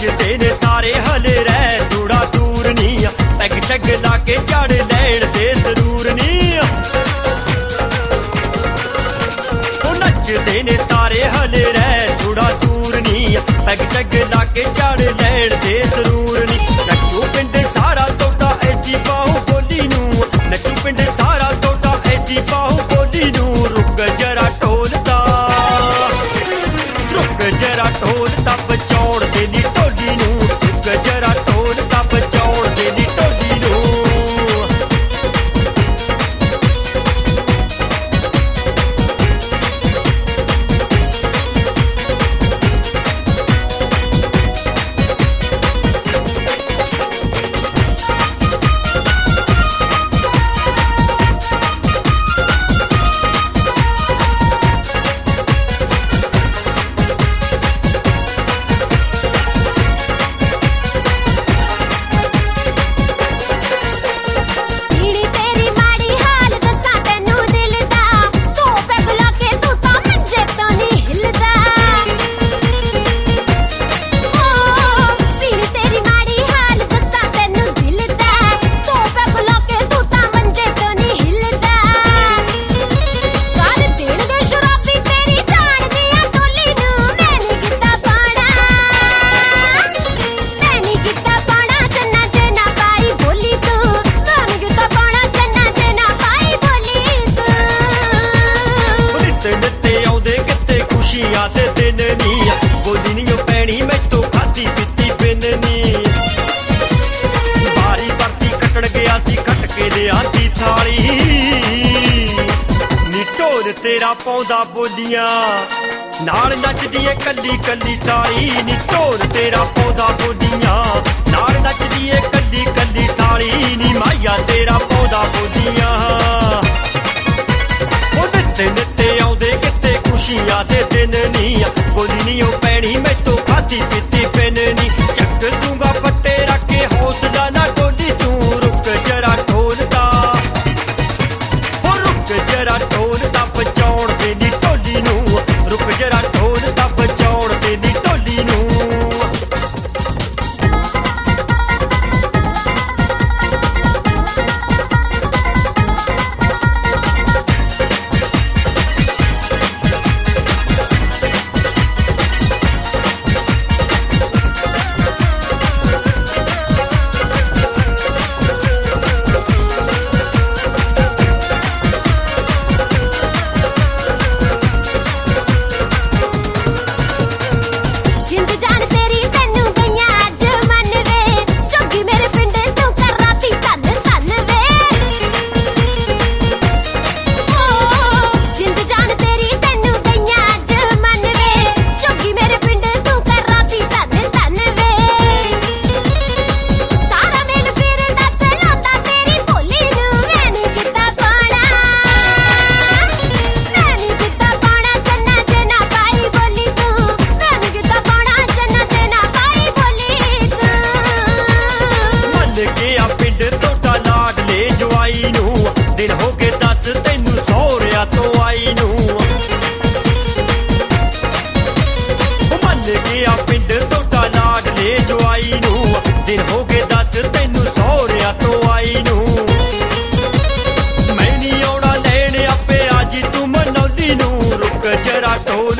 नचदे ने सारे हले रह थोड़ा दूर नी पैग शैग ला के चढ़ लैण दे जरूर नी नचदे ने सारे हले रह थोड़ा दूर नी पैग शैग ला के चढ़ लैण दे जरूर नी नचू पिंड सारा तोड़ा ऐसी बाहू बोली नू नचू पिंड सारा तोड़ा ऐसी बाहू बोली नू रुक जरा ढोलदा रुक जरा ढोलदा बचौड़ दे नी ढोली नू रुक जरा ढोलदा बचौड़ दे नी ढोली नू तेरा पौधा बोलियां नाल नचदी है कली कली साली नी ढोल तेरा पौधा बोलियां नाल नचदी है कली कली साली नी माया तेरा पौधा बोलियां ओ नित्ते नित्ते आउंदे किते खुशियां दे दिन नी बोली नी ओ पैणी मैथों खाधी पीती पिन नी चक दूंगा पट्टे रख के हौसला ना डोली तू रुक जरा ढोलदा ओ रुक जरा ढोलदा बचौड़ दे नी ढोली नू रुक जरा ढोलदा बचौड़ दे नी ढोली नू ढोल